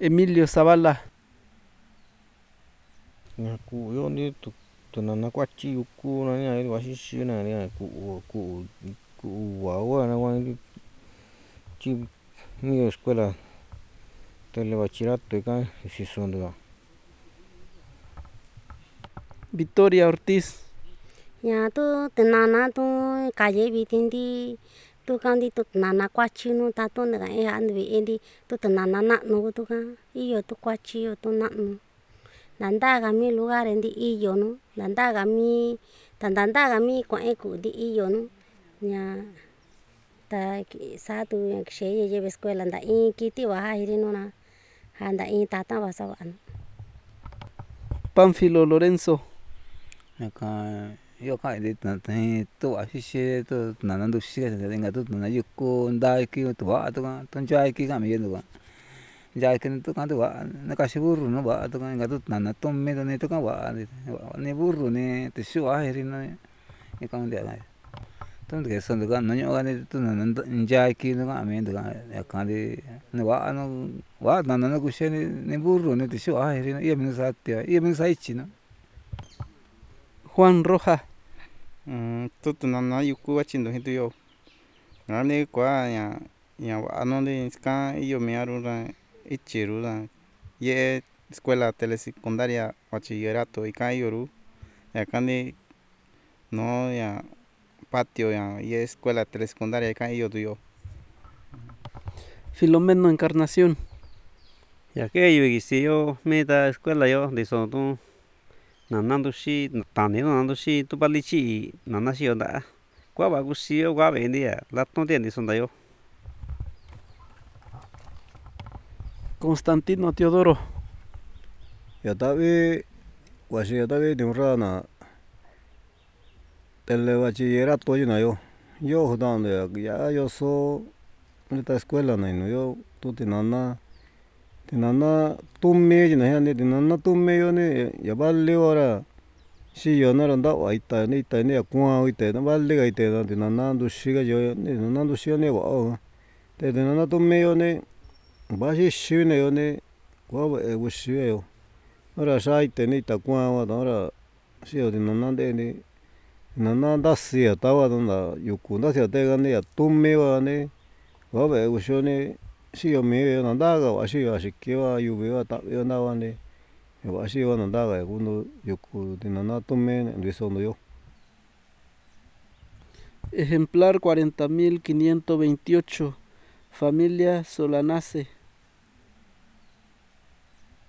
Emilio Zavala. Nhà cụ yo đi tụi nó qua chiu cu nó nhà đi qua xí xí này cụ cụ cụ wow nó qua chi mi escuela telebachillerato acá si son de Victoria Ortiz. Nhà tu nana tu calle vitindi tu kandi tu nana kuachi nu ta tu nga e an vi endi tu nana na no tu ka iyo tu kuachi yo tu na no nanda ga mi lugar endi iyo no nanda ga mi tandanda ga mi kwa e ku di iyo no nya ta sa tu xe ye escuela nda in kiti wa ha iri no na handa in tata wa sa wa no. Pánfilo Lorenzo. Acá yo acá de tu así tu nana nduxi tenga tu nana yuku ndai ki tu va tu kan tu jai ki kami yendo kan jai ki tu kan tu va na kasi burro no va tu kan tu nana tomme tu ne tu kan va ni burro ne te shu a heri no e kan dia kan tu ke son tu kan no yo kan tu nana jai ki tu kan me tu kan acá de ne va nana no kushi ne burro ne te shu a heri no y me sa te y me sa ichi no. Juan Rojas. Tu nana yuku achindo hitu yo ngani kwa ya wa no de ska yo me arura ichirura ye escuela telesecundaria bachillerato y kayoru ya kani no ya patio ya ye escuela telesecundaria y kayo tu yo. Filomeno Encarnación. Ya que yo quise yo meta escuela yo de son tu nanando shi tani nanando shi tu palichi nana shi onda kwa ba kusi yo kwa vendia la tonte de son da yo. Constantino Teodoro. Ya tavi wasi ya tavi timrana telebachillerato yo na yo jodando ya yo so esta escuela na no yo tu tinana tumme na ya ni tinana tumme yo ne ya vale ora si yo na randa wa ita ne ya kwa ita na vale ga ita na tinana ndushi ga yo ne tinana ndushi ne wa te tinana tumme yo ne ba shi shi ne yo ne kwa ba e wushi yo ora sa ita ne ita kwa wa ora si yo tinana de ni nana ndasi ya ta wa na yuku ndasi ya te ga ne ya tumme wa ne wa ba e wushi ne si yo me yo nanda ga wa si yo asiki wa yu wa ta yo na wa ne wa si yo nanda ga kundo yuku tinana tumme ndiso no yo. Ejemplar 40.528. Familia Solanace.